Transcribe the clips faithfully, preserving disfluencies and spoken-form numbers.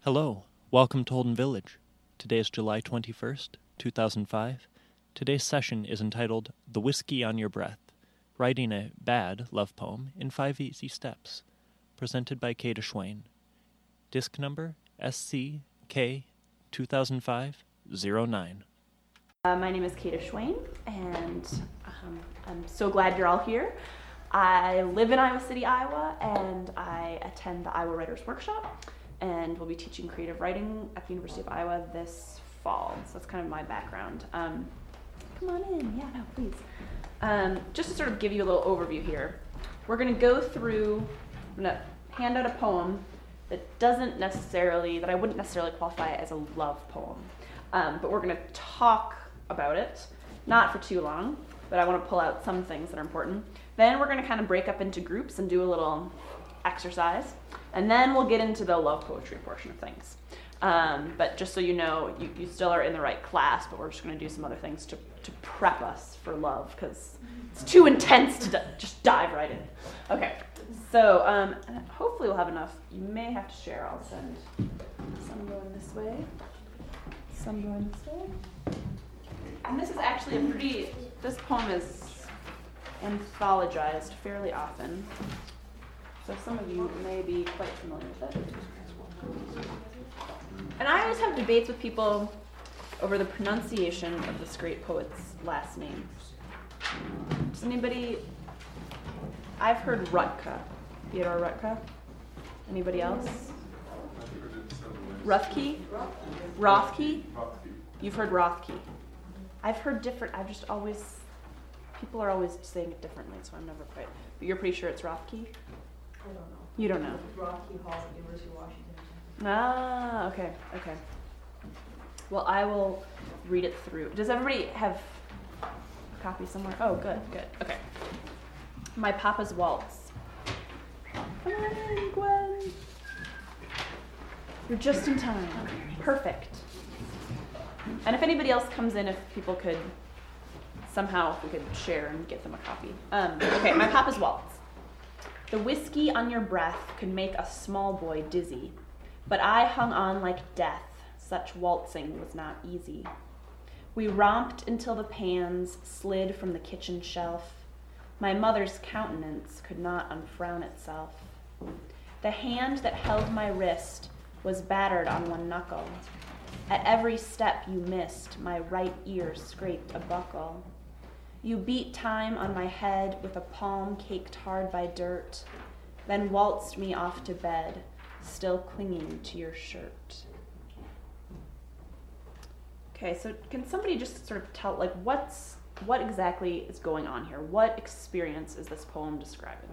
Hello, welcome to Holden Village. Today is July twenty-first, two thousand five. Today's session is entitled The Whiskey on Your Breath, Writing a Bad Love Poem in Five Easy Steps, presented by Kata Schwain. Disc number S C K two thousand five oh nine. Uh, my name is Kata Schwain, and um, I'm so glad you're all here. I live in Iowa City, Iowa, and I attend the Iowa Writers Workshop, and we'll be teaching creative writing at the University of Iowa this fall. So that's kind of my background. Um, come on in. Yeah, no, please. Um, just to sort of give you a little overview here, we're going to go through, I'm going to hand out a poem that doesn't necessarily, that I wouldn't necessarily qualify as a love poem. Um, but we're going to talk about it, not for too long, but I want to pull out some things that are important. Then we're going to kind of break up into groups and do a little exercise. And then we'll get into the love poetry portion of things. Um, but just so you know, you, you still are in the right class, but we're just going to do some other things to, to prep us for love, because it's too intense to d- just dive right in. Okay, so um, hopefully we'll have enough. You may have to share. I'll send some going this way, some going this way. And this is actually a pretty, this poem is anthologized fairly often. So some of you may be quite familiar with it. And I always have debates with people over the pronunciation of this great poet's last name. Does anybody, I've heard Rutka, Theodore Rutka. Anybody else? Rothke? Rothke? You've heard Rothke. I've heard different, I've just always, people are always saying it differently, so I'm never quite, but you're pretty sure it's Rothke? I don't know. You don't know? Rothke Hall at University of Washington. Ah, okay, okay. Well, I will read it through. Does everybody have a copy somewhere? Oh, good, good. Okay. My Papa's Waltz. Come on in, Gwen. You're just in time. Perfect. And if anybody else comes in, if people could somehow, if we could share and get them a copy. Um, okay, My Papa's Waltz. The whiskey on your breath could make a small boy dizzy, but I hung on like death. Such waltzing was not easy. We romped until the pans slid from the kitchen shelf. My mother's countenance could not unfrown itself. The hand that held my wrist was battered on one knuckle. At every step you missed, my right ear scraped a buckle. You beat time on my head with a palm caked hard by dirt, then waltzed me off to bed, still clinging to your shirt. Okay, so can somebody just sort of tell, like, what's, what exactly is going on here? What experience is this poem describing?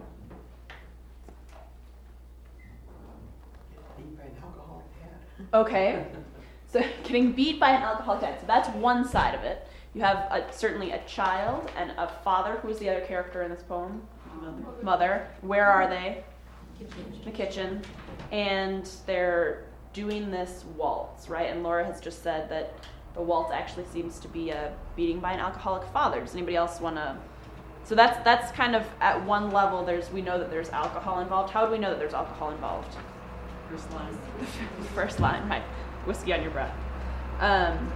Beat by an alcoholic dad. Okay, so getting beat by an alcoholic dad, so that's one side of it. You have a, certainly a child and a father. Who's the other character in this poem? Mother. Mother. Where are they? Kitchen. The kitchen. And they're doing this waltz, right? And Laura has just said that the waltz actually seems to be a beating by an alcoholic father. Does anybody else want to? So that's that's kind of at one level. There's we know that there's alcohol involved. How do we know that there's alcohol involved? First line. First line, right? Whiskey on your breath. Um,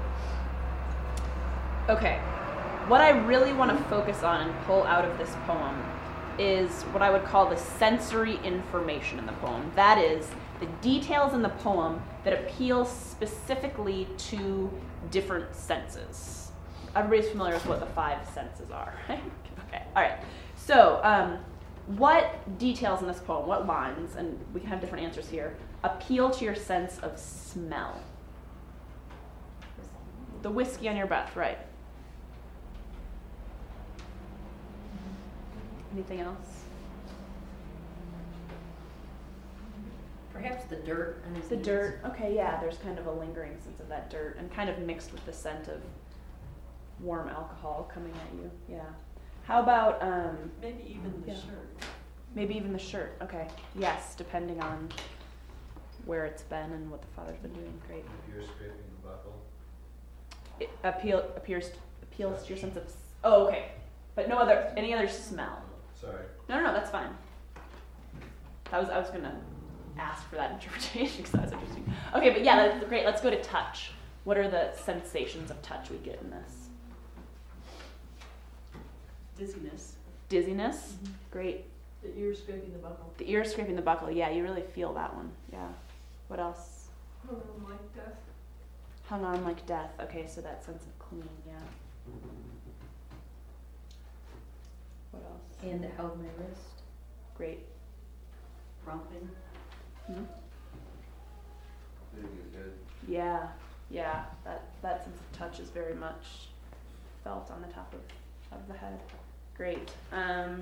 okay. What I really want to focus on and pull out of this poem is what I would call the sensory information in the poem. That is, the details in the poem that appeal specifically to different senses. Everybody's familiar with what the five senses are, right? Okay, all right. So, um, what details in this poem, what lines, and we can have different answers here, appeal to your sense of smell? The whiskey on your breath, right. Anything else? Perhaps the dirt on his The knees. dirt, okay, yeah, there's kind of a lingering sense of that dirt and kind of mixed with the scent of warm alcohol coming at you, yeah. How about, um, Maybe even the yeah. shirt. maybe even the shirt, okay, yes, depending on where it's been and what the father's been doing, great. If you're scraping the buckle. It appeal, appears, appeals to your sense of, s- oh, okay, but no other, any other smell? Sorry. No, no, no, that's fine. That was, I was gonna ask for that interpretation because that was interesting. Okay. Okay, but yeah, that's great. Let's go to touch. What are the sensations of touch we get in this? Dizziness. Dizziness. Mm-hmm. Great. The ear scraping the buckle. The ear scraping the buckle. Yeah, you really feel that one. Yeah. What else? Oh, like death. Hung on like death. Okay, so that sense of clinging. Yeah. What else? Hand that held my wrist. Great. Romping. Hmm? Hitting his head. Yeah, yeah. That that sense of touch is very much felt on the top of, of the head. Great. Um,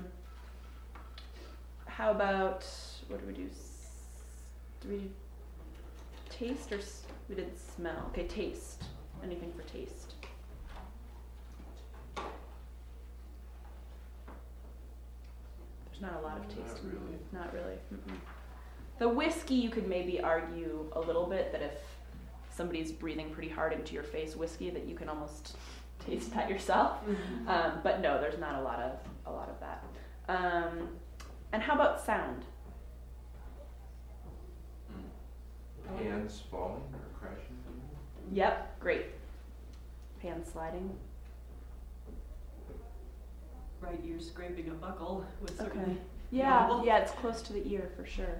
how about what do we do? S- Do we do taste or s- we did smell? Okay, taste. Anything for taste? There's not a lot of taste. Not in it. really. Not really. Mm-mm. The whiskey, you could maybe argue a little bit that if somebody's breathing pretty hard into your face whiskey, that you can almost taste that yourself. Mm-hmm. Um, but no, there's not a lot of a lot of that. Um, and how about sound? Hands falling or crashing? Yep, great. Hand sliding. Right ear scraping a buckle was Okay. certainly Yeah, notable. yeah, it's close to the ear for sure.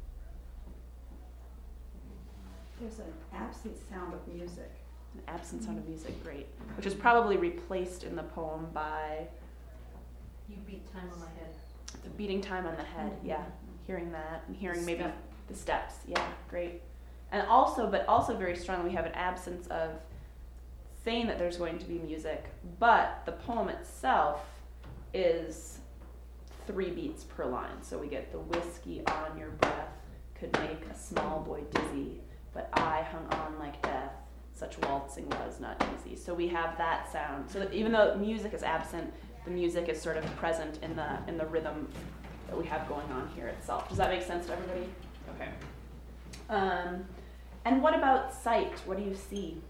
There's an absent sound of music. An absent sound of music, great. Which is probably replaced in the poem by You beat time on my head. the beating time on the head. Yeah, hearing that and hearing maybe Step. the steps. Yeah, great. And also, but also very strong, we have an absence of saying that there's going to be music, but the poem itself is three beats per line. So we get the whiskey on your breath could make a small boy dizzy, but I hung on like death. Such waltzing was not easy. So we have that sound. So that even though music is absent, the music is sort of present in the in the rhythm that we have going on here itself. Does that make sense to everybody? Okay. Um, and what about sight? What do you see?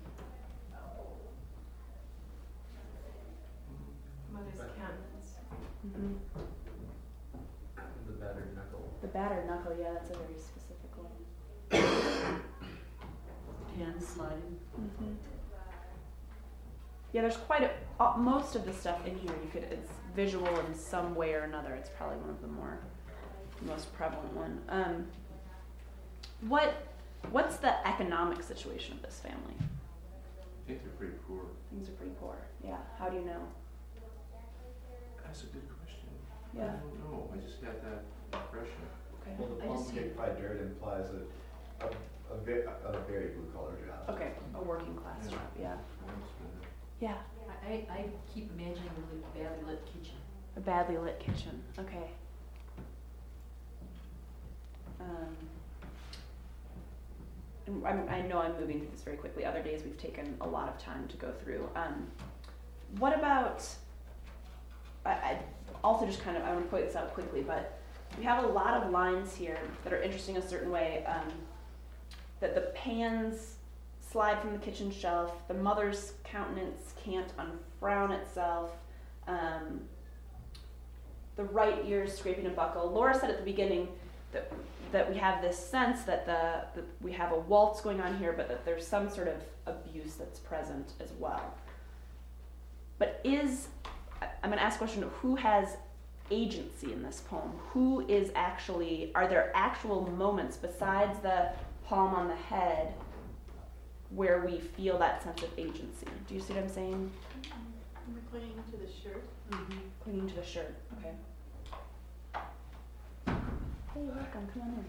Mother's countenance. Mm-hmm. The battered knuckle. The battered knuckle, yeah, that's a very specific one. Hand sliding. Mm-hmm. Yeah, there's quite a, uh, most of the stuff in here, you could, it's visual in some way or another. It's probably one of the more, most prevalent one. Um, what, what's the economic situation of this family? I think they're pretty poor. Things are pretty poor. Yeah, how do you know? That's a good question. Yeah. I don't know. I just got that impression. Okay. Well, the I poem just kicked by dirt implies a, a, a, ve- a very blue collar job. Okay, a working class Yeah. job, yeah. That's good. Yeah, I, I keep imagining a really badly lit kitchen. a badly lit kitchen, okay. Um, and I'm, I know I'm moving through this very quickly. Other days we've taken a lot of time to go through. Um, what about, I, I also just kind of, I want to point this out quickly, but we have a lot of lines here that are interesting a certain way. Um, that the pans slide from the kitchen shelf, the mother's countenance can't unfrown itself, um, the right ear is scraping a buckle. Laura said at the beginning that that we have this sense that the that we have a waltz going on here, but that there's some sort of abuse that's present as well. But is, I'm going to ask a question, who has agency in this poem? Who is actually, are there actual moments besides the palm on the head where we feel that sense of agency? Do you see what I'm saying? We're clinging to the shirt. Mm-hmm. Clinging to the shirt, okay. Hey, welcome, come on in.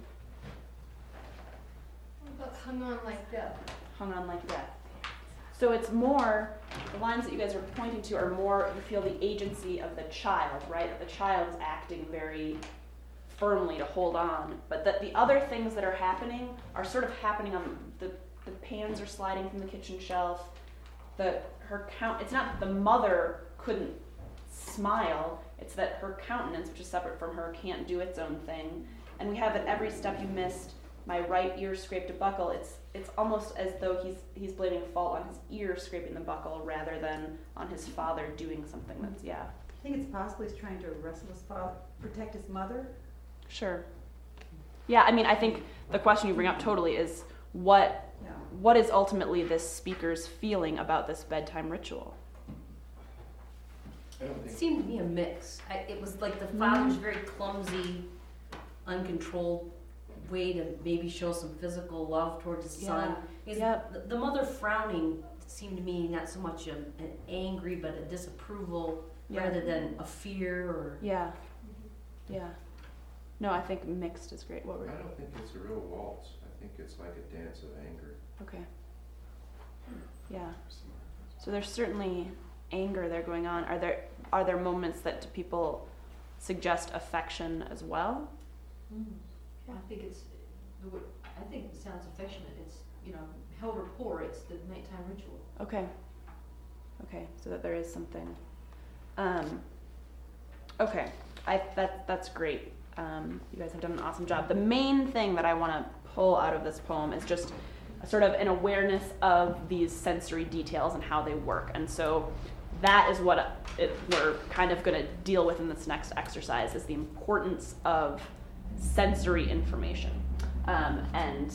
What about hung on like death? Hung on like death. So it's more, the lines that you guys are pointing to are more, you feel the agency of the child, right? That the child is acting very firmly to hold on, but that the other things that are happening are sort of happening on, the, the pans are sliding from the kitchen shelf, the, her count, it's not that the mother couldn't smile, it's that her countenance, which is separate from her, can't do its own thing. And we have at every step you missed, my right ear scraped a buckle. It's it's almost as though he's he's blaming fault on his ear scraping the buckle rather than on his father doing something that's, yeah. I think it's possible he's trying to wrestle his father, protect his mother. Sure. Yeah, I mean, I think the question you bring up totally is what what is ultimately this speaker's feeling about this bedtime ritual? I don't It think, seemed to be a mix. I, it was like the father's very clumsy, uncontrolled way to maybe show some physical love towards his son. His- Yep. The, the mother frowning seemed to me not so much a, an angry, but a disapproval Yeah. rather than a fear or. Yeah. Yeah. No, I think mixed is great. What were I don't think it's a real waltz. I think it's like a dance of anger. Okay. Yeah. So there's certainly anger there going on. Are there are there moments that to people suggest affection as well? Mm. I think it's, the word- I think it sounds affectionate. It's, you know, held rapport. It's the nighttime ritual. Okay. Okay. So that there is something. Um, okay. I that that's great. Um, you guys have done an awesome job. The main thing that I want to pull out of this poem is just a sort of an awareness of these sensory details and how they work. And so that is what it, we're kind of going to deal with in this next exercise, is the importance of sensory information, um, and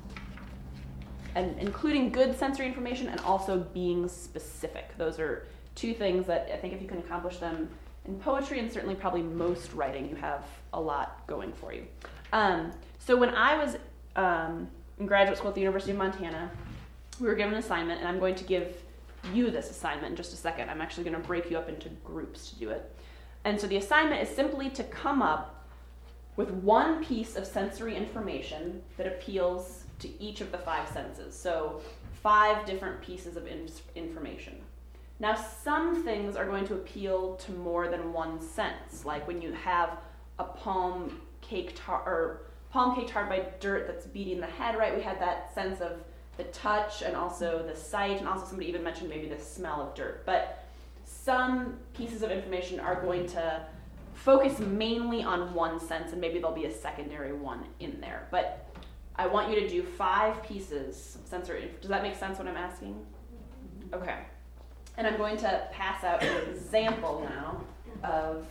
and including good sensory information and also being specific. Those are two things that I think if you can accomplish them in poetry, and certainly probably most writing, you have a lot going for you. Um, so when I was um, in graduate school at the University of Montana, we were given an assignment, and I'm going to give you this assignment in just a second. I'm actually going to break you up into groups to do it. And so the assignment is simply to come up with one piece of sensory information that appeals to each of the five senses. So five different pieces of in- information. Now, some things are going to appeal to more than one sense, like when you have a palm caked hard, or palm caked hard by dirt that's beating the head, right? We had that sense of the touch and also the sight, and also somebody even mentioned maybe the smell of dirt. But some pieces of information are going to focus mainly on one sense, and maybe there'll be a secondary one in there. But I want you to do five pieces of sensory. Does that make sense what I'm asking? Okay. And I'm going to pass out an example now of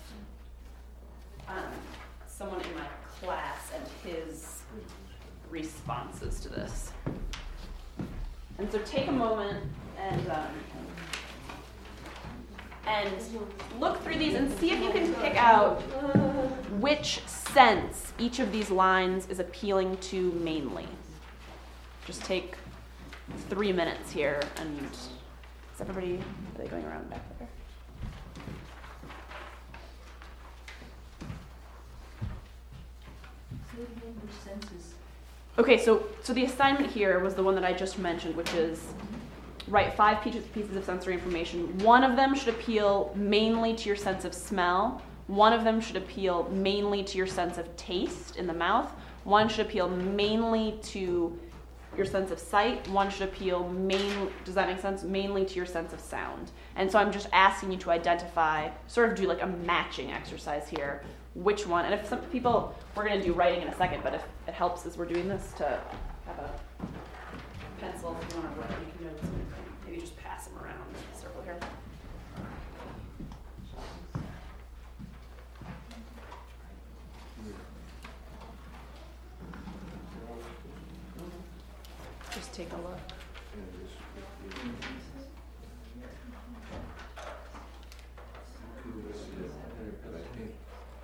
um, someone in my class and his responses to this. And so take a moment and um, and look through these and see if you can pick out which sense each of these lines is appealing to mainly. Just take three minutes here, and is everybody, are they going around back there? Say it again, which senses? Okay, so so the assignment here was the one that I just mentioned, which is write five pieces, pieces of sensory information. One of them should appeal mainly to your sense of smell. One of them should appeal mainly to your sense of taste in the mouth. One should appeal mainly to your sense of sight. One should appeal mainly, does that make sense? Mainly to your sense of sound. And so I'm just asking you to identify, sort of do like a matching exercise here, which one. And if some people, we're going to do writing in a second, but if it helps as we're doing this to have a pencil, if you want to write, you can note something. Maybe just pass them around in a circle here. Just take a look. And this would be- Let's see it there, but I think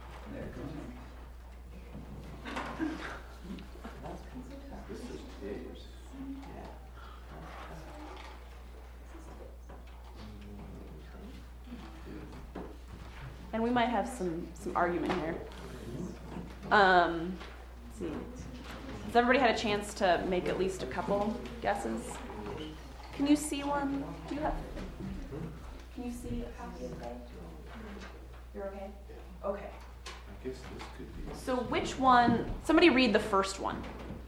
this is Dave's. And we might have some, some argument here. Um, let's see. Has everybody had a chance to make at least a couple guesses? Can you see one? Do you have? Can you see a copy of that? You're okay? Okay. I guess this could be. So which one? Somebody read the first one.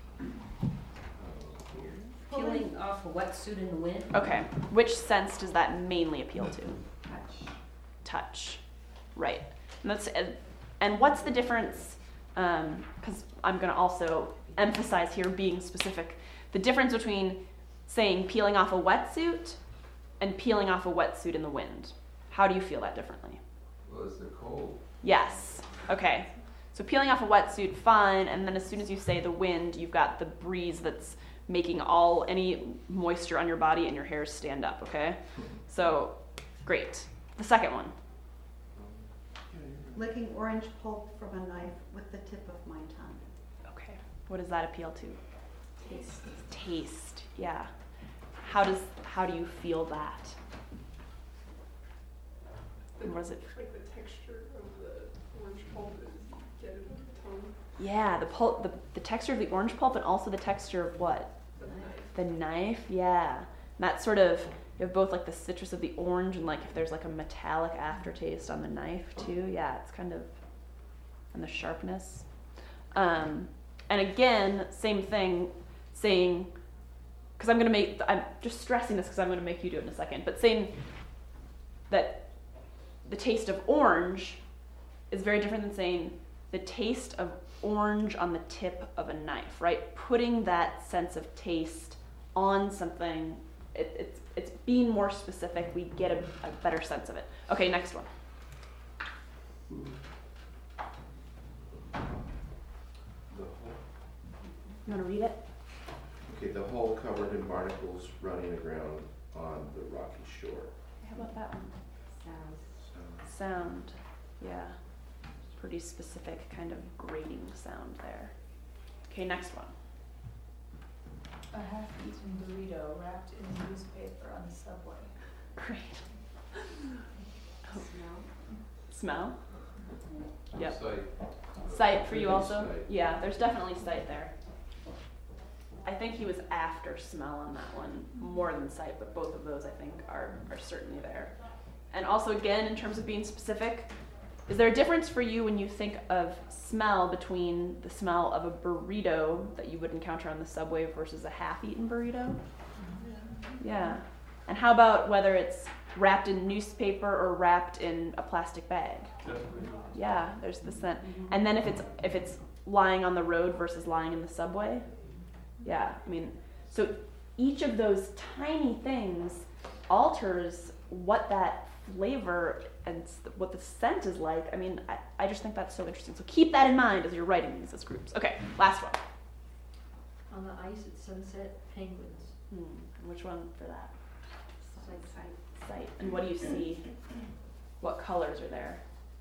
Peeling off a wetsuit in the wind. Okay. Which sense does that mainly appeal to? Touch. Touch. Right. And that's and, and what's the difference? Because I'm going to also emphasize here being specific. The difference between saying peeling off a wetsuit and peeling off a wetsuit in the wind. How do you feel that differently? Well, it's the cold. Yes. Okay. So peeling off a wetsuit, fine. And then as soon as you say the wind, you've got the breeze that's making all any moisture on your body and your hairs stand up, okay? So, great. The second one. Licking orange pulp from a knife with the tip of my tongue. Okay. What does that appeal to? Taste. Taste, yeah. How does how do you feel that? And what is it? Like the texture of the orange pulp is get it on the tongue. Yeah, the pulp, the, the texture of the orange pulp, and also the texture of what? The knife. The knife, yeah. And that sort of, you have both like the citrus of the orange and like if there's like a metallic aftertaste on the knife too. Yeah, it's kind of, and the sharpness. Um, and again, same thing, saying, because I'm going to make, I'm just stressing this because I'm going to make you do it in a second, but saying that the taste of orange is very different than saying the taste of orange on the tip of a knife, right? Putting that sense of taste on something, it, it's it's being more specific. We get a, a better sense of it. Okay, next one. The whole, You want to read it? okay, the hull covered in barnacles running aground on the rocky shore. How about that one? So, Sound. Yeah. Pretty specific kind of grating sound there. Okay, next one. A half-eaten burrito wrapped in newspaper on the subway. Great. Smell? Yep. Sight. Sight for you Maybe also? sight. Yeah, there's definitely sight there. I think he was after smell on that one more than sight, but both of those I think are, are certainly there. And also again, in terms of being specific, is there a difference for you when you think of smell between the smell of a burrito that you would encounter on the subway versus a half-eaten burrito? Yeah. And how about whether it's wrapped in newspaper or wrapped in a plastic bag? Yeah, there's the scent. And then if it's if it's lying on the road versus lying in the subway? Yeah, I mean, so each of those tiny things alters what that flavor and what the scent is like. I mean, I, I just think that's so interesting. So keep that in mind as you're writing these as groups. Okay, last one. On the ice at sunset, penguins. Hmm, and which one for that? Sight, sight. Sight. And what do you see? What colors are there?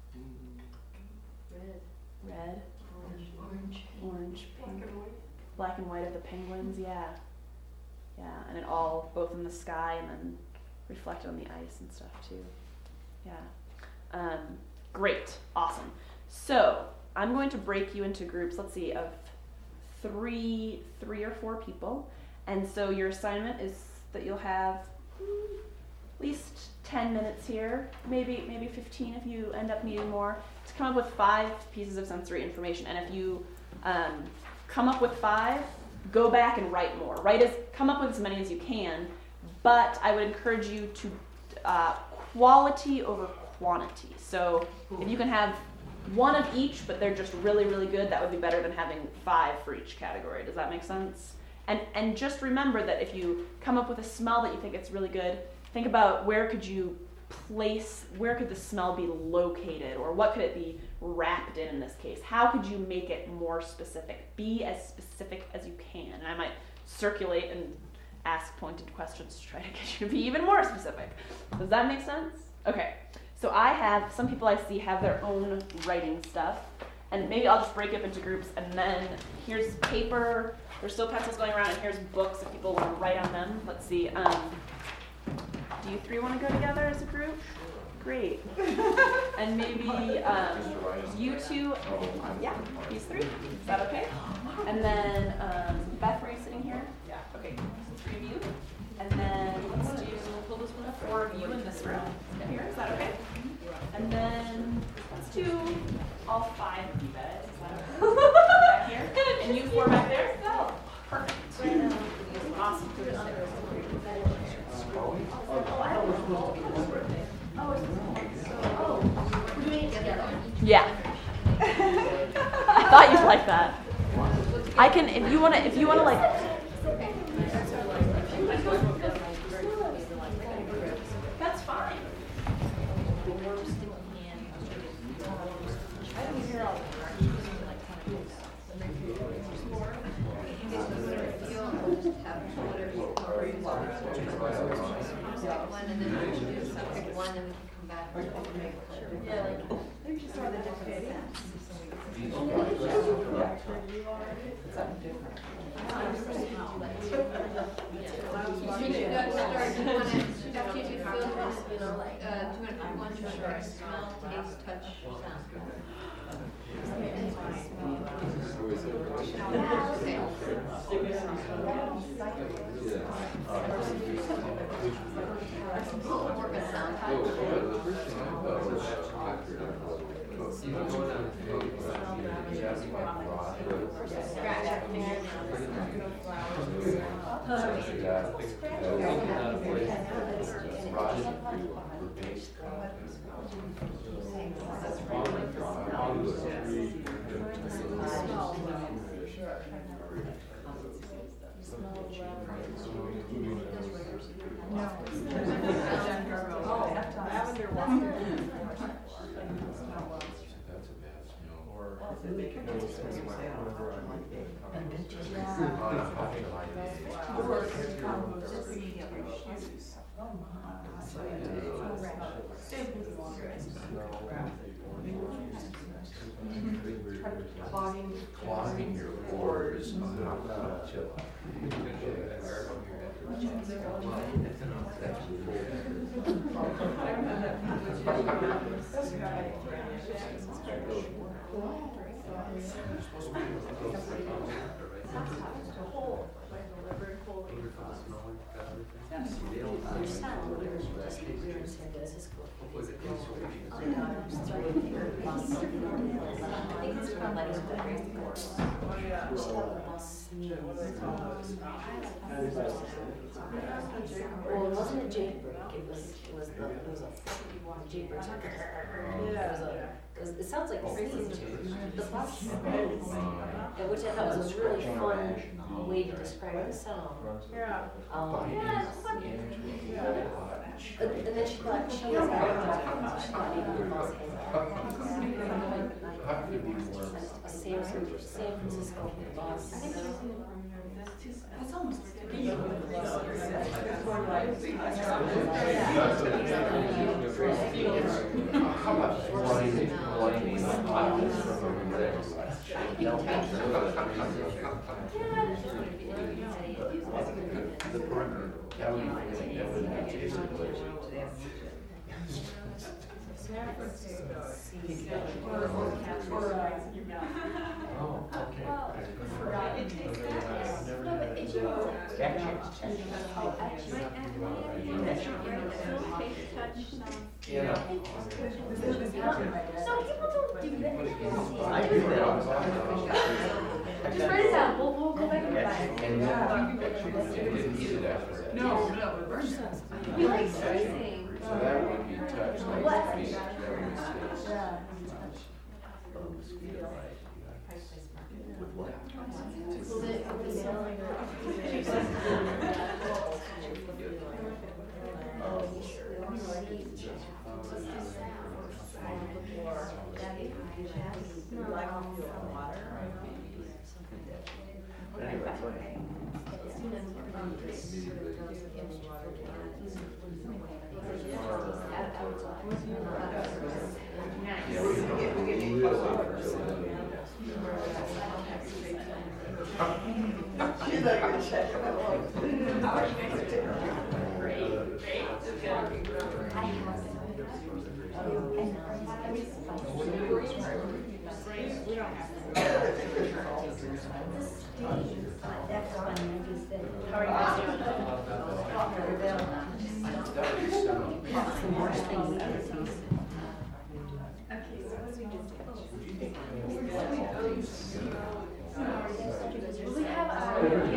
Red, Red, orange, orange. orange, Black pink. and white. Black and white of the penguins, yeah. Yeah, and it all, both in the sky and then reflected on the ice and stuff too. Yeah. Um, great, awesome. So I'm going to break you into groups, let's see, of three, three or four people. And so your assignment is that you'll have mm, at least ten minutes here, maybe maybe fifteen if you end up needing more, to come up with five pieces of sensory information. And if you um, come up with five, go back and write more. Write as, come up with as many as you can, but I would encourage you to uh, quality over quantity. So if you can have one of each, but they're just really, really good, that would be better than having five for each category. Does that make sense? And and just remember that if you come up with a smell that you think it's really good, think about where could you place, where could the smell be located, or what could it be wrapped in in this case? How could you make it more specific? Be as specific as you can. And I might circulate and ask pointed questions to try to get you to be even more specific. Does that make sense? Okay. So I have, some people I see have their own writing stuff, and maybe I'll just break it up into groups, and then here's paper, there's still pencils going around, and here's books if people want to write on them. Let's see. Um, do you three want to go together as a group? Great. And maybe um, you two, yeah, these three. Is that okay? And then um, Beth, were you sitting here? Yeah. Okay. So three of you. And then let's do four of you in this room. Here, is that okay? And then let's do all five of you guys. Is that okay? Back here. And you four back there? Oh, perfect. Awesome. Yeah. I thought you'd like that. I can, if you wanna, if you wanna like. That's fine. pick one and then we can do some, pick one and we can come back. Yeah, like, They're just sort of different scents. Something different. you should go start, you wanna, after you do filters, you know, like, uh, do you wanna pick one for smell, taste, touch, sound? More of a sound Clogging, clogging your pores. Chill out. Well, it wasn't a jailbreak, it was, it was, the, it was a jailbreak. It was a, it, was, it sounds like a sneeze too. The bus, yeah, which I thought was a really fun way to describe the sound. Yeah. Um, and, and then she thought she was out, she thought maybe the bus had a San, San Francisco bus. That's almost How about blinding, blinding eyes from there? The perimeter, that would, that would be Jason Blaze. Oh, okay. Yeah. So people don't do that. I do that. Just write it down, we'll, we'll go back and buy it. And then, you didn't eat it after that. No, no, it burns us. We like sneezing. So that would be touched like What? feet, that would be six. Oh, mosquito bite. With what? Yeah, we get, we get really She's not gonna check it out. We have our,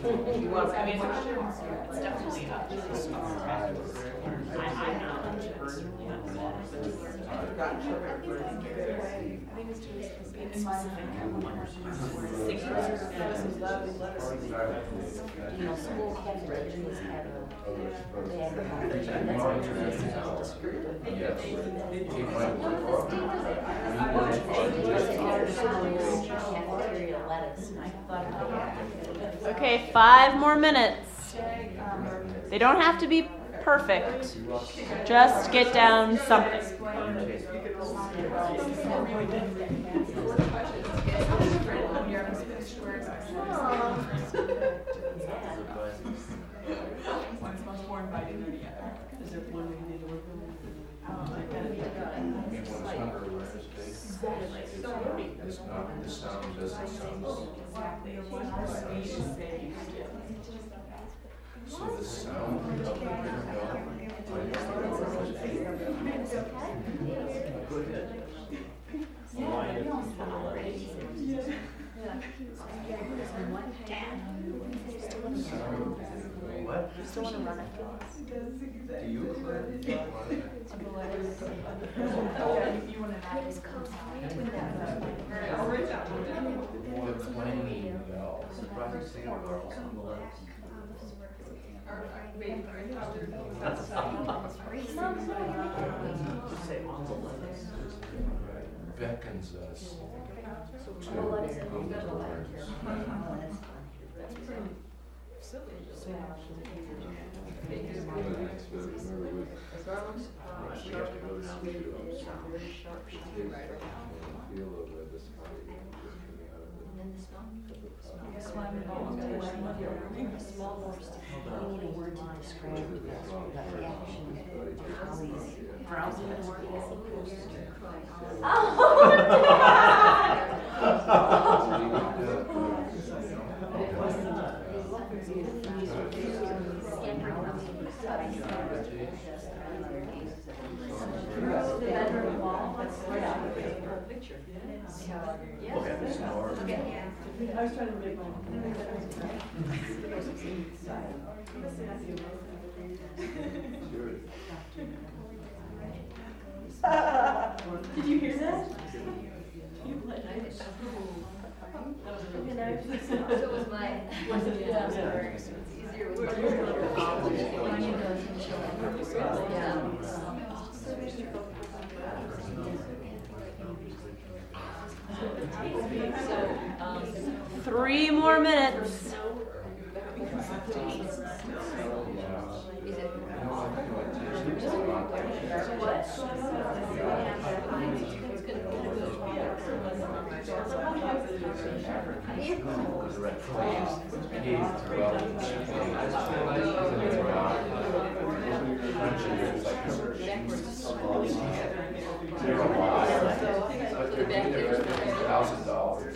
was, I mean, it's definitely up. I, I'm not personally upset. I think it's just in my Six You know, school cafeterias have a, they have a, that's a descriptive. Cafeteria lettuce. Okay, five more minutes. They don't have to be perfect. Just get down something. It's not, the sound doesn't sound. So the sound of the What? You still want to run it? Do you? You want to add this I'll write that one. The playing bell. Surprising singer girls on the left. Beckons us to Small words. We need a word to describe the reaction. How he's browsing the word. I was trying to make my. Did you hear that? You played it. So was my. Was it? Yeah. It's easier with. Three more minutes. thousand dollars.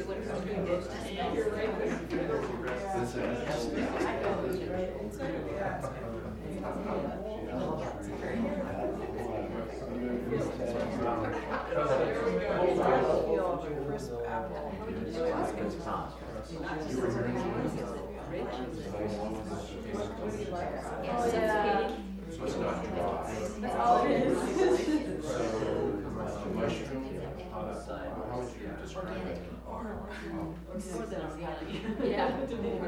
So it's not dry. That's all it is. So mushroom, how would you describe it? Yeah.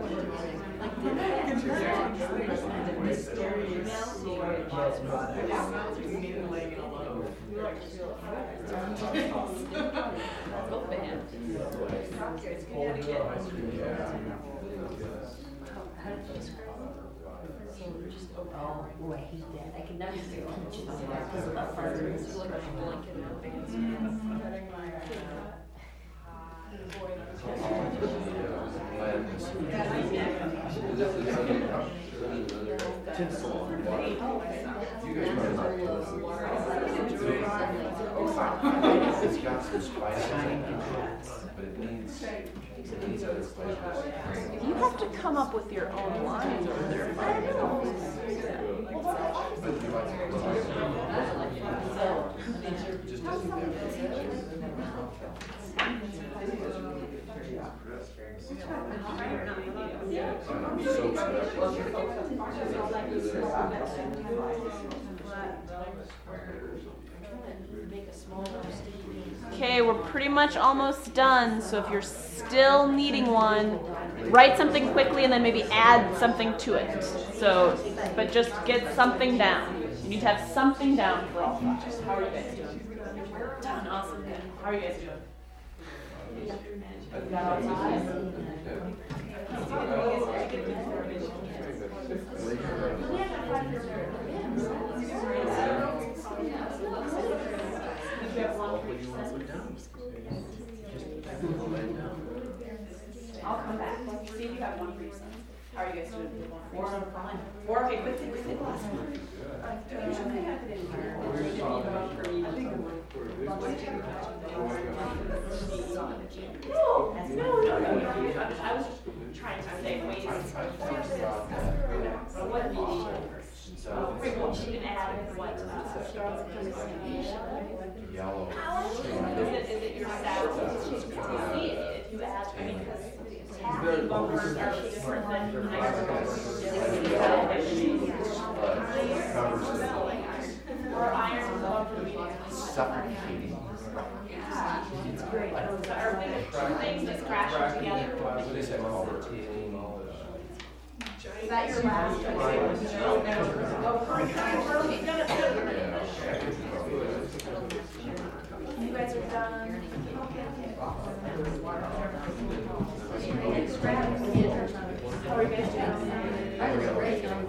Oh, boy, I hate that. I can never say peaches because of that part. It's like a blanket of things. It's got some spices in it, but it needs, it needs other flavors. You have to come up with your own lines over there. I know. But you like to Just doesn't have. Okay, we're pretty much almost done, so if you're still needing one, write something quickly and then maybe add something to it. So, but just get something down. You need to have something down for all five. How are you guys doing? Done, awesome. How are you guys doing? You got all five? I'll come back. See if you have one for yourself. How are you guys doing? Four on five. Four, okay, quick thing, quick thing. Last one. No, no, no, no. I was trying to say ways. What you can add what? Yellow. Is it, is it your staff? See if you add, because tapping bumpers are different than iron bumpers. Or iron bumper meaning. Suffocating. It's great. Are we two things just crashing together? What do they say? Is that your last? You guys are done. How are you guys doing? I was great. How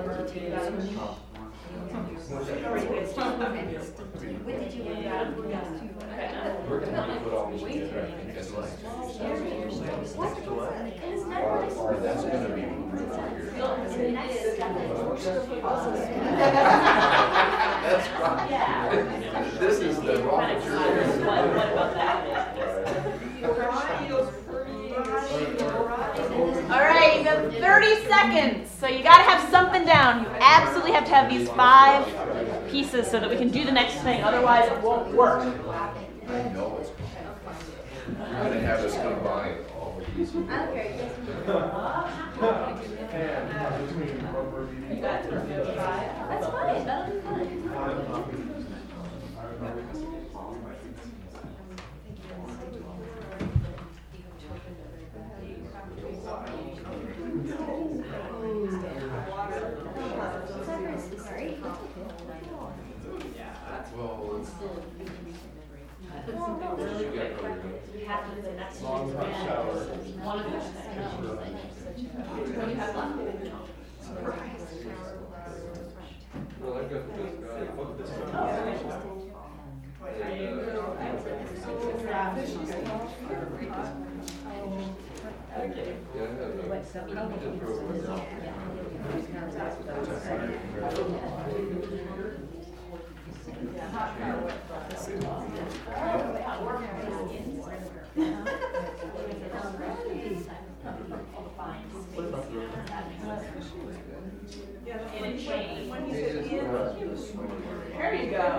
are you guys doing? What did you Okay. We're gonna put all these together, I think that's like. Or that's gonna be. That's right. Yeah. This is the raw material. What, what about that? All right, you got thirty seconds. So you got to have something down. You absolutely have to have these five pieces so that we can do the next thing. Otherwise, it won't work. I know it's. I'm gonna have us combine all of these. You got thirty-five. That's fine, that'll be fine. One of those things. What do you have left? Well, I've got this guy, look this guy. There you go.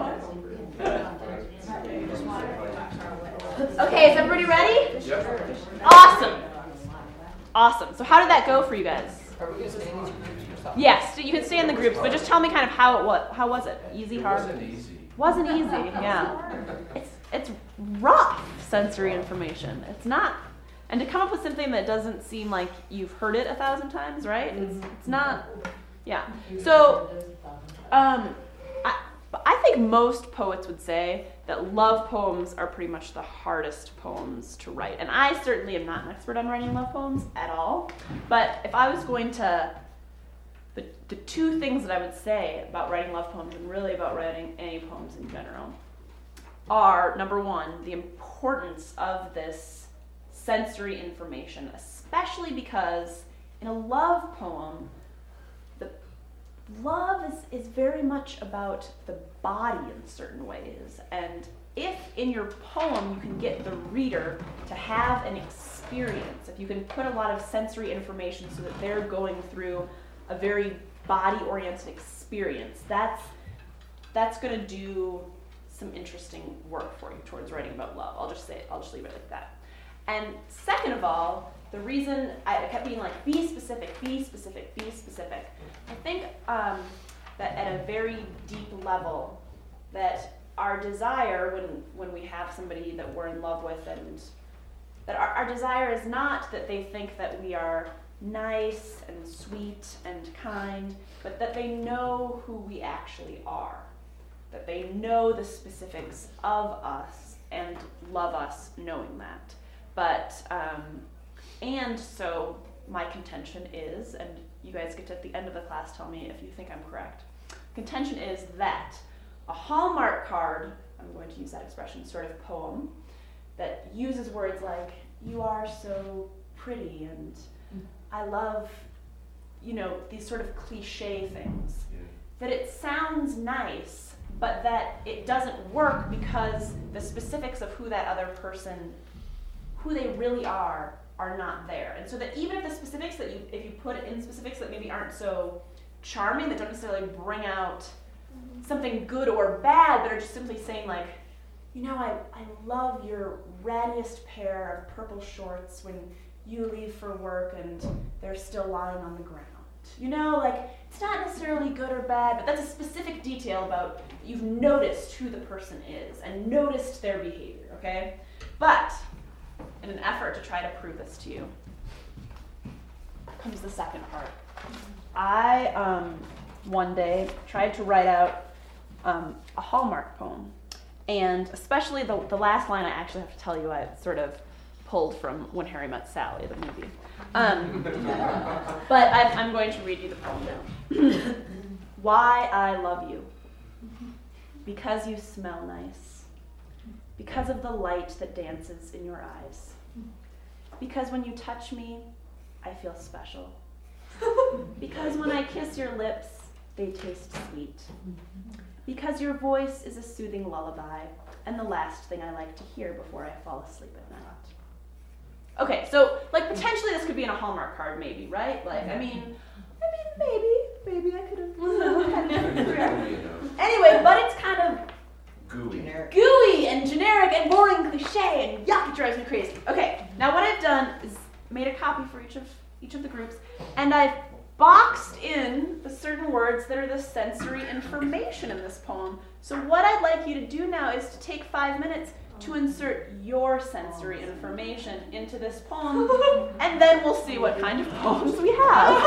Okay, is everybody ready? Yep. Awesome. Awesome. So how did that go for you guys? Yes, so you can stay in the groups, but just tell me kind of how it was. How was it? Easy, It hard? wasn't easy. Wasn't easy, yeah. It's it's rough sensory information. It's not, and to come up with something that doesn't seem like you've heard it a thousand times, right? It's it's not, yeah. So, um, I I think most poets would say that love poems are pretty much the hardest poems to write, and I certainly am not an expert on writing love poems at all. But if I was going to The, the two things that I would say about writing love poems and really about writing any poems in general are, number one, the importance of this sensory information, especially because in a love poem, the love is, is very much about the body in certain ways. And if in your poem you can get the reader to have an experience, if you can put a lot of sensory information so that they're going through a very body-oriented experience, that's that's going to do some interesting work for you towards writing about love. I'll just say it, I'll just leave it like that. And second of all, the reason I kept being like, be specific, be specific, be specific. I think um, that at a very deep level, that our desire when, when we have somebody that we're in love with, and that our, our desire is not that they think that we are nice and sweet and kind, but that they know who we actually are. That they know the specifics of us and love us knowing that. But, um, and so my contention is, and you guys get to at the end of the class tell me if you think I'm correct, contention is that a Hallmark card, I'm going to use that expression, sort of poem, that uses words like, you are so pretty, and I love, you know, these sort of cliche things, yeah. That it sounds nice, but that it doesn't work because the specifics of who that other person, who they really are, are not there. And so that even if the specifics that you, if you put it in specifics that maybe aren't so charming, that don't necessarily bring out something good or bad, but are just simply saying like, you know, I, I love your rattiest pair of purple shorts when you leave for work and they're still lying on the ground. You know, like, it's not necessarily good or bad, but that's a specific detail about you've noticed who the person is and noticed their behavior, okay? But in an effort to try to prove this to you, comes the second part. I, um, one day, tried to write out um, a Hallmark poem. And especially the, the last line, I actually have to tell you, I sort of pulled from When Harry Met Sally, the movie. Um, but I'm, I'm going to read you the poem now. Why I love you. Because you smell nice. Because of the light that dances in your eyes. Because when you touch me, I feel special. Because when I kiss your lips, they taste sweet. Because your voice is a soothing lullaby, and the last thing I like to hear before I fall asleep at night. Okay, so, like, potentially this could be in a Hallmark card, maybe, right? Like, I mean, I mean, maybe, maybe I could have. Anyway, but it's kind of gooey. gooey and generic and boring and cliche, and yuck, it drives me crazy. Okay, now what I've done is made a copy for each of each of the groups, and I've boxed in the certain words that are the sensory information in this poem. So what I'd like you to do now is to take five minutes to insert your sensory information into this poem, and then we'll see what kind of poems we have.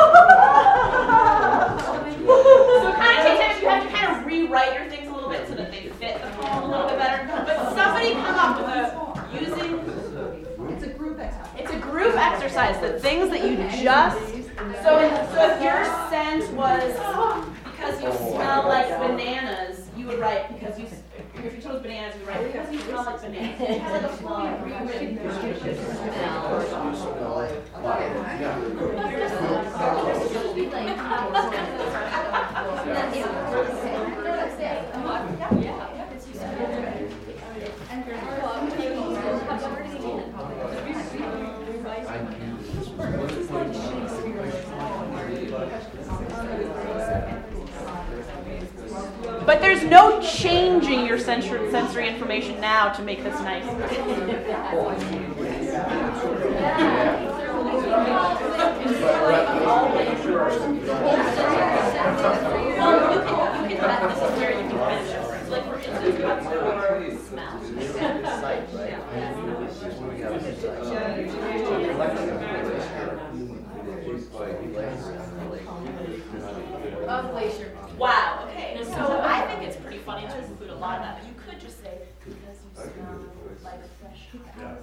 So it kind of takes time. You have to kind of rewrite your things a little bit so that they fit the poem a little bit better. But somebody come up with a, using... It's a group exercise. It's a group exercise. The things that you just... So, so if your scent was because you smell like bananas, you would write because you... If you chose bananas, you would write because you smell like bananas. It has like a flowing, rewritten But there's no changing your sensory, sensory information now to make this nice. Well, you can, you can, that, this is where you can kind of shift. Like, for instance, you have your smell. Of glacier. Wow, okay. So I think it's pretty funny to include a lot of that, but you could just say, because you smell like fresh house.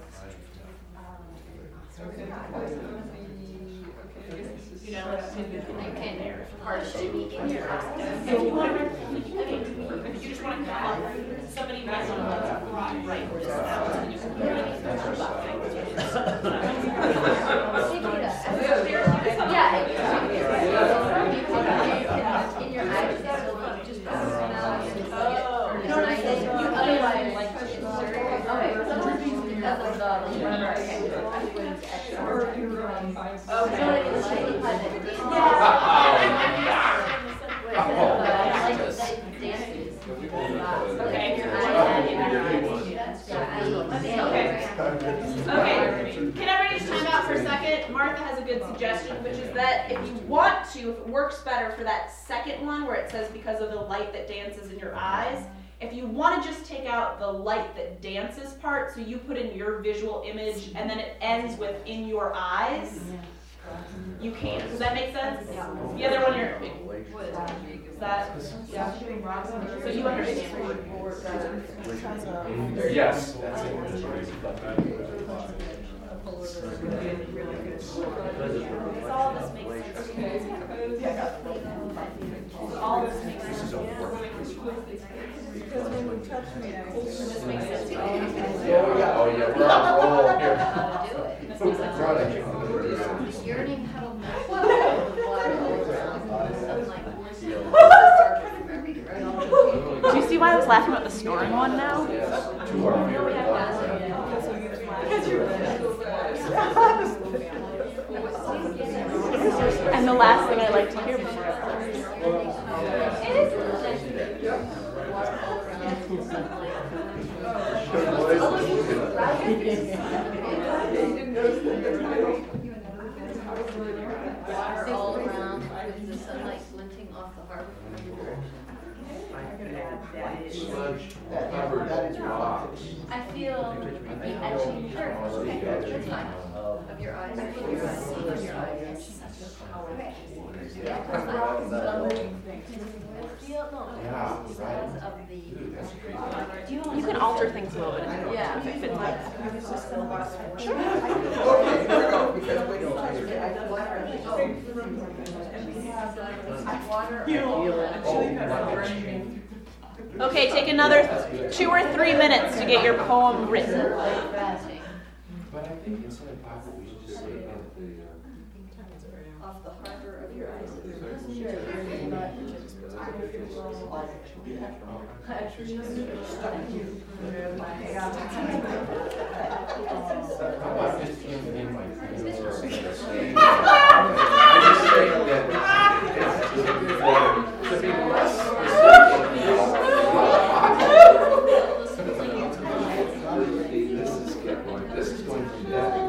You know, like, you can hard to be in your house. If you want to, if you just want to come up, somebody might want to write this out, and you can put it in yeah, in your eyes, just oh, you know what I say? You otherwise like to insert. Okay, sometimes you do that with the whatever. Okay. if you want to, if it works better for that second one where it says because of the light that dances in your eyes, if you want to just take out the light that dances part, so you put in your visual image and then it ends with in your eyes, you can. Does that make sense? Yeah. The other one you're, is that, Yeah. so you understand. Yes, that's it. So all this makes sense. So all this makes sense. This is a work. Because when you touch me, I. This makes sense. Oh, yeah, oh, yeah, we're on a roll here. How to do it. Running. Yearning how to melt the water all around. I'm like, Do you see why I was laughing about the snoring one now? Two are very And the last thing I like to hear before I water all around with the sunlight glinting off the harbor from every direction. sludge covered rocks. I feel the etching, sure, okay, that's fine, of your eyes, of your eyes, of your eyes. Yeah, that's fine. I feel, no, Yeah, because right. of the. Dude, that's crazy. Do you know? You can alter things a little bit. Yeah. If it fits like that. Sure. Okay, here we go, because we don't touch it. Okay, take another two or three minutes to get your poem written. But I think instead of pocket, we should just say at the, uh, Off the harbor of your eyes. how about just in, in my feelings or something? I just say that it's, to be less this is going, this is going to be that.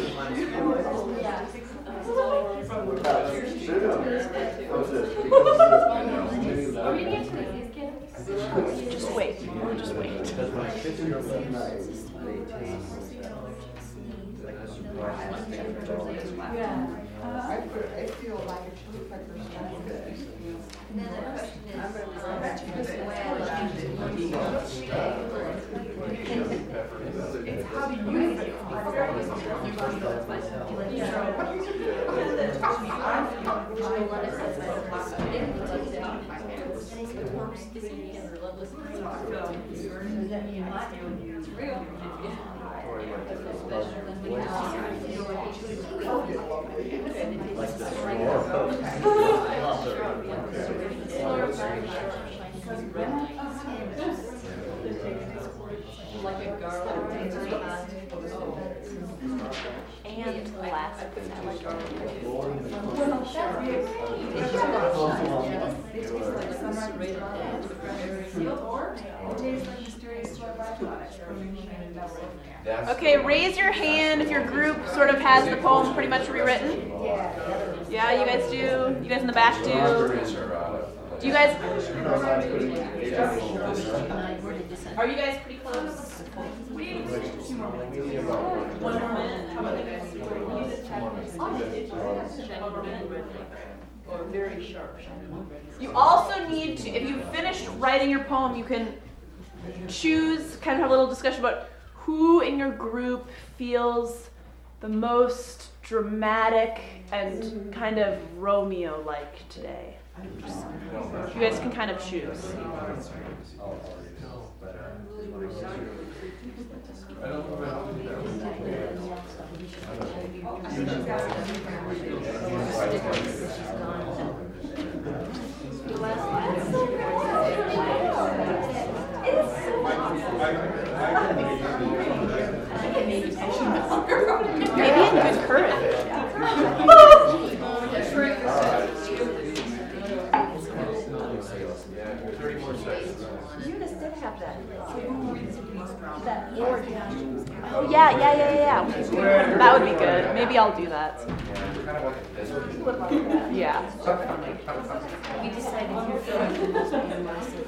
Just wait. Just wait. Yeah. I put, I feel like a chili pepper spice. And then the question is, the way I like to It's how do you feel? like a garlic. And the last thing I like Okay, raise your hand if your group sort of has the poem pretty much rewritten. Yeah, you guys do. You guys in the back do. Do you guys? Are you guys pretty close? We need two more minutes. One more minute. How about you guys? Or very sharp. You also need to, if you finished writing your poem, you can choose, kind of have a little discussion about who in your group feels the most dramatic and kind of Romeo-like today. You guys can kind of choose. Maybe in good courage. thirty more seconds. Eunice did have that. That Lord. I Oh yeah, yeah, yeah, yeah, yeah. That would be good. Maybe I'll do that. Yeah, we're kind of like a desert. Yeah. We decided you're going to must be a massive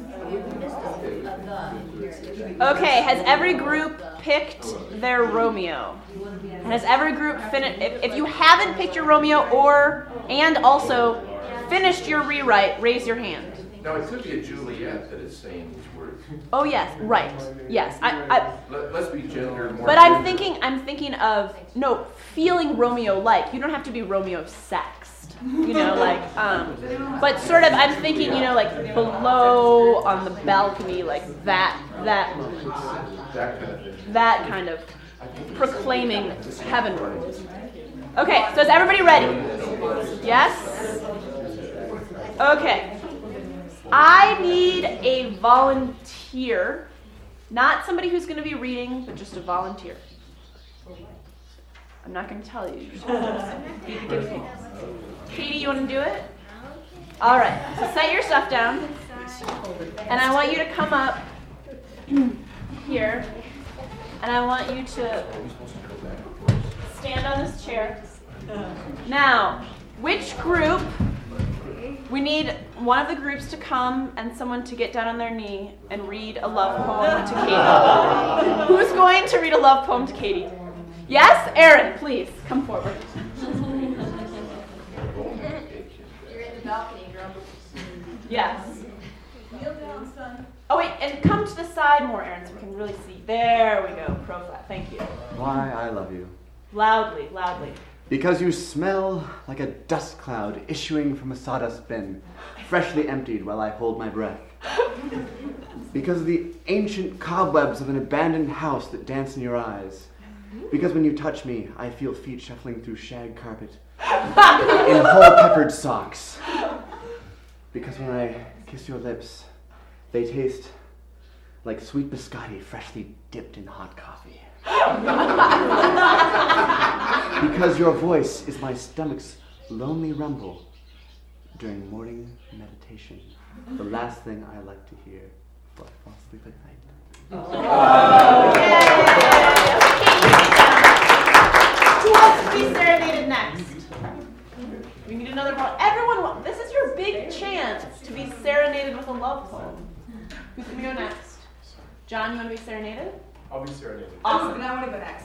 Okay, has every group picked their Romeo? And has every group finished? If, if you haven't picked your Romeo or and also finished your rewrite, raise your hand. Now, it could be a Juliet that is saying these words. Oh yes, right. Yes, I. I Let, let's be gender more. but I'm gender. thinking. I'm thinking of no feeling Romeo-like. You don't have to be Romeo-sexed. You know, like. Um, but sort of. I'm thinking. You know, like below on the balcony, like that. That. That kind of thing. That kind of proclaiming heavenward. Okay, so is everybody ready? Yes? Okay. I need a volunteer. Not somebody who's going to be reading, but just a volunteer. I'm not going to tell you. You're just gonna be the guinea pig. Katie, you want to do it? All right. So set your stuff down. And I want you to come up here. And I want you to stand on this chair. Now, which group? We need one of the groups to come and someone to get down on their knee and read a love poem to Katie. Who's going to read a love poem to Katie? Yes? Aaron, please, come forward. You're in the balcony, girl. Yes. Kneel down, son. Oh, wait, and come to the side more, Aaron, so we can really see. There we go, profile. Thank you. Why I love you. Loudly, loudly. Because you smell like a dust cloud issuing from a sawdust bin, freshly emptied while I hold my breath. Because of the ancient cobwebs of an abandoned house that dance in your eyes. Because when you touch me, I feel feet shuffling through shag carpet in whole-peppered socks. Because when I kiss your lips, they taste like sweet biscotti freshly dipped in hot coffee. Because your voice is my stomach's lonely rumble during morning meditation. The last thing I like to hear before I fall asleep at night. Oh, yay! Who wants to be serenaded next? We need another one. Everyone, this is your big chance to be serenaded with a love poem. Who's going to go next? John, you want to be serenaded? I'll be serenaded. Awesome. And I want to go next.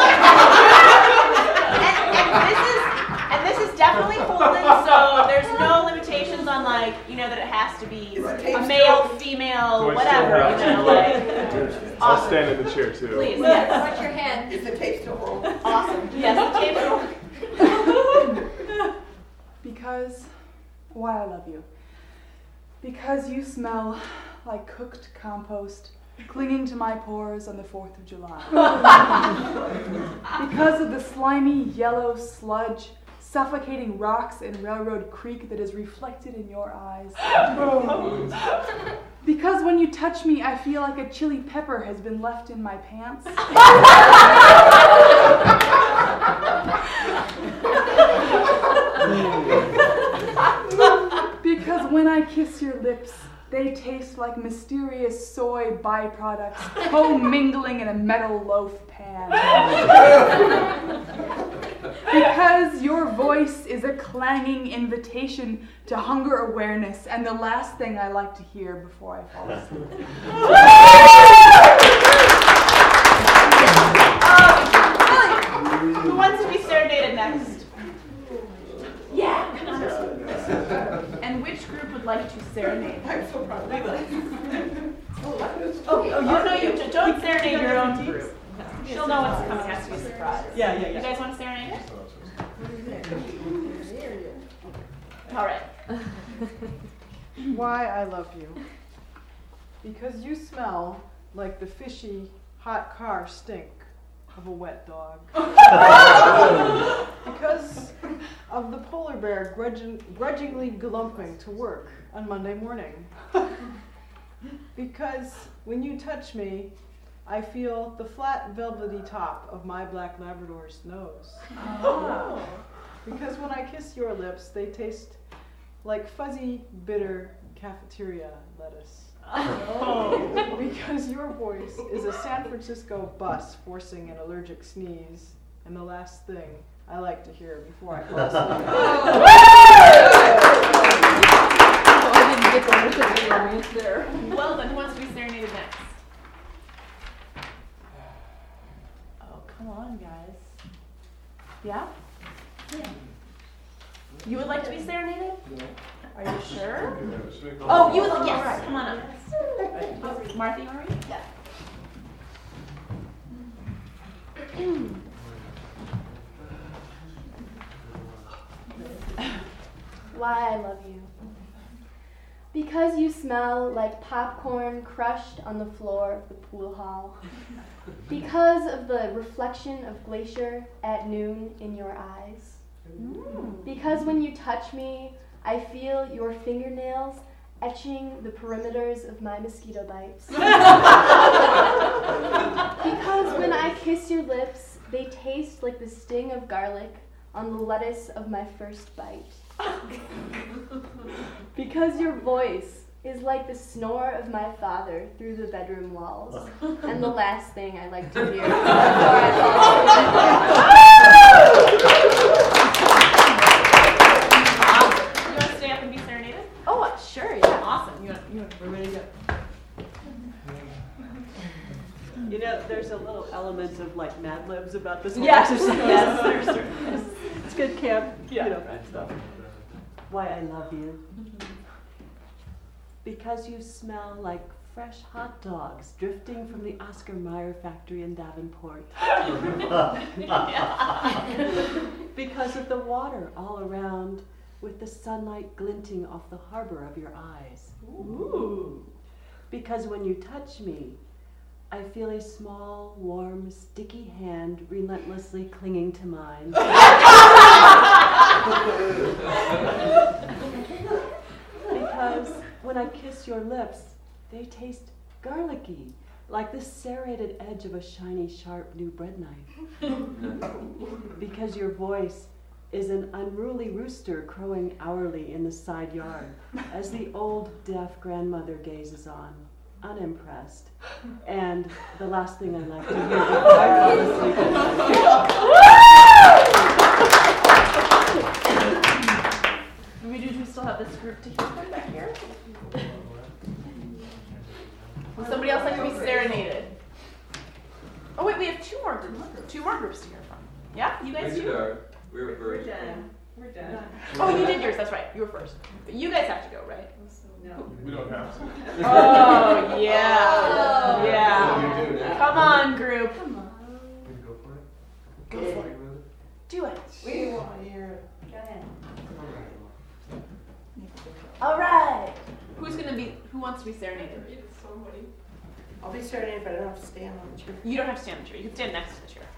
and, and this is and this is definitely Holden, so there's no limitations on like, you know, that it has to be a male, female, Do I whatever, you still know, like. I'll Awesome. stand in the chair too. Please, yes. Watch your hand. Is the tape still rolling? Awesome. Yes, the tape. Because, why I love you. Because you smell like cooked compost clinging to my pores on the fourth of July. Because of the slimy yellow sludge suffocating rocks in Railroad Creek that is reflected in your eyes. Because when you touch me, I feel like a chili pepper has been left in my pants. Because when I kiss your lips, they taste like mysterious soy byproducts co-mingling in a metal loaf pan. Because your voice is a clanging invitation to hunger awareness and the last thing I like to hear before I fall asleep. um, who wants to be serenaded next? Yeah, come on. And which group would like to serenade? I'm so proud of you. Oh, oh, you know you don't serenade your own group. She'll know what's coming. It has to be a surprise. Yeah, yeah, yeah. You guys want to serenade it? All right. Why I love you. Because you smell like the fishy, hot car stink of a wet dog. Because of the polar bear grudging, grudgingly glumping to work on Monday morning. Because when you touch me, I feel the flat, velvety top of my black Labrador's nose. Oh. Because when I kiss your lips, they taste like fuzzy, bitter cafeteria lettuce. Oh. Because your voice is a San Francisco bus forcing an allergic sneeze, and the last thing I like to hear before I fall asleep. Oh, I didn't get the whole experience there. Well then, who wants to be serenaded next? Oh, come on, guys. Yeah? Yeah. You would like to be serenaded? No. Are you sure? Oh, you would like, yes, right. Come on up. Martha, you want to read? Yeah. Why I love you. Because you smell like popcorn crushed on the floor of the pool hall. Because of the reflection of glacier at noon in your eyes. Mm. Because when you touch me, I feel your fingernails etching the perimeters of my mosquito bites. Because when I kiss your lips, they taste like the sting of garlic on the lettuce of my first bite. Because your voice is like the snore of my father through the bedroom walls. And the last thing I like to hear before I fall asleep. You want to stay up and be serenaded? Oh, sure, yeah. Awesome. You want, you want, we're ready to go. You know, there's a little element of like Mad Libs about this whole Yes, exercise. yes, there's certainly. It's good camp, Yeah. you know, stuff. Why I love you. Because you smell like fresh hot dogs drifting from the Oscar Mayer factory in Davenport. Because of the water all around with the sunlight glinting off the harbor of your eyes. Ooh. Because when you touch me, I feel a small, warm, sticky hand relentlessly clinging to mine. Because when I kiss your lips, they taste garlicky, like the serrated edge of a shiny, sharp new bread knife. Because your voice is an unruly rooster crowing hourly in the side yard as the old deaf grandmother gazes on, unimpressed. And the last thing I like to hear before I fall asleep. Do we, do we still have this group to hear from back here? Would somebody else like to be serenaded? Oh wait, we have two more groups, two more groups to hear from. Yeah, you guys We too? did our, we were We're first. done. We're done. Oh, you did yours. That's right. You were first. But you guys have to go, right? No. We don't have to. Oh yeah, Oh. yeah. What do you do now? Come on, group. Can you go for it? Go for it. Do it. We want to hear it. Go ahead. All right. Who's gonna be? Who wants to be serenaded? Somebody. I'll be serenaded, but I don't have to stand on the chair. You don't have to stand on the chair. You can stand next to the chair.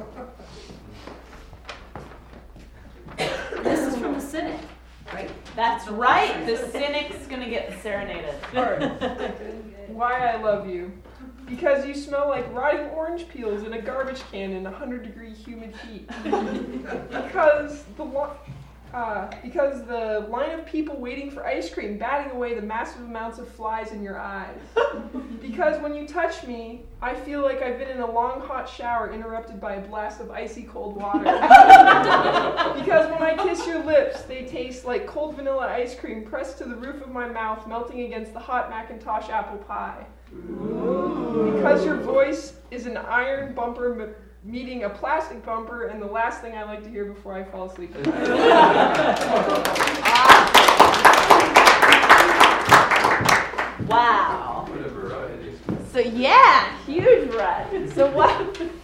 This is from the Cynic, right? That's right. The cynic's gonna get serenaded. Why I love you. Because you smell like rotting orange peels in a garbage can in one hundred degree humid heat. Because the lo- uh, because the line of people waiting for ice cream batting away the massive amounts of flies in your eyes. Because when you touch me, I feel like I've been in a long hot shower interrupted by a blast of icy cold water. Because when I kiss your lips, they taste like cold vanilla ice cream pressed to the roof of my mouth, melting against the hot Macintosh apple pie. Ooh. Because your voice is an iron bumper m- meeting a plastic bumper, and the last thing I like to hear before I fall asleep at night. Wow. What a variety. So yeah, huge variety. So what?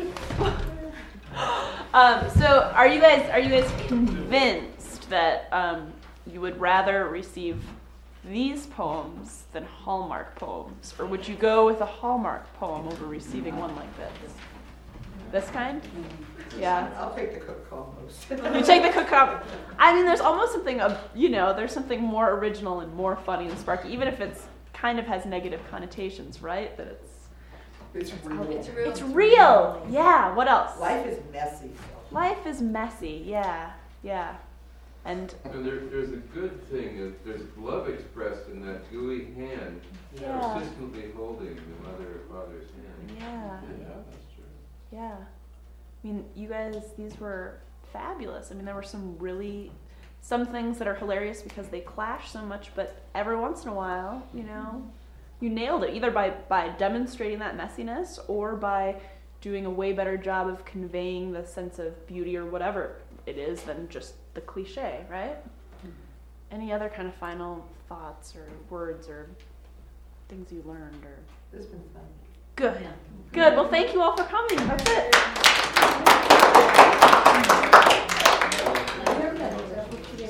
um, so are you guys are you guys convinced that um, you would rather receive these poems than Hallmark poems, or would you go with a Hallmark poem over receiving one like this? This kind? Yeah. I'll take the cook compost. You take the cook comp. I mean, there's almost something of, you know, there's something more original and more funny and sparky, even if it's kind of has negative connotations, right? That it's It's real. It's real. it's real. Yeah. What else? Life is messy. Life is messy. Yeah. Yeah. And And there, there's a good thing, that there's love expressed in that gooey hand, Yeah. persistently holding the mother or father's hand. yeah, Yeah, that's true. yeah. I mean, you guys, these were fabulous. I mean, there were some really, some things that are hilarious because they clash so much, but every once in a while, you know, you nailed it, either by, by demonstrating that messiness or by doing a way better job of conveying the sense of beauty or whatever it is than just the cliche, right? Any other kind of final thoughts or words or things you learned or? It's been fun. Good. Good. Well, thank you all for coming. That's it.